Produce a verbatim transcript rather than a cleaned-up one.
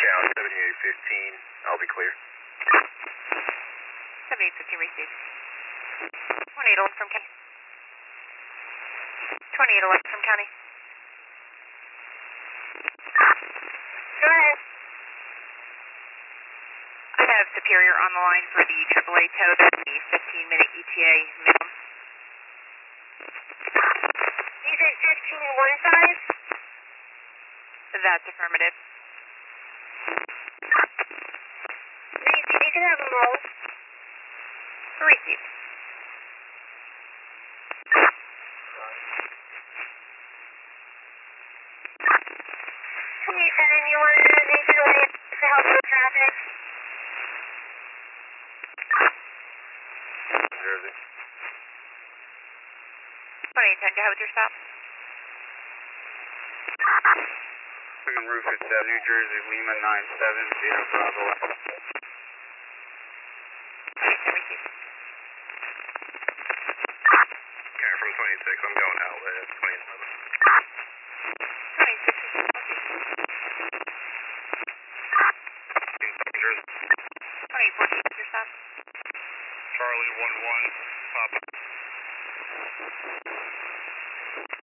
Chow seventy-eight fifteen, I'll be clear. seventy-eight fifteen received. twenty-eight eleven from county. twenty-eight eleven from county. Go ahead. I have Superior on the line for the triple A tow. That's the fifteen minute E T A minimum. You said fifteen one five? That's affirmative. Received. You can have them all. Received. twenty-eight seven, you want to make your way to help with traffic? Jersey. twenty-eight ten, go ahead with your stop. Second Rufus Ave, New Jersey, Lima nine seven, Sierra Bravo. twenty-eight ten received. Okay, from twenty-six, I'm going outlet at twenty eleven. twenty-six received. Jersey. twenty-eight fourteen, with your stop. Charlie one one, Papa.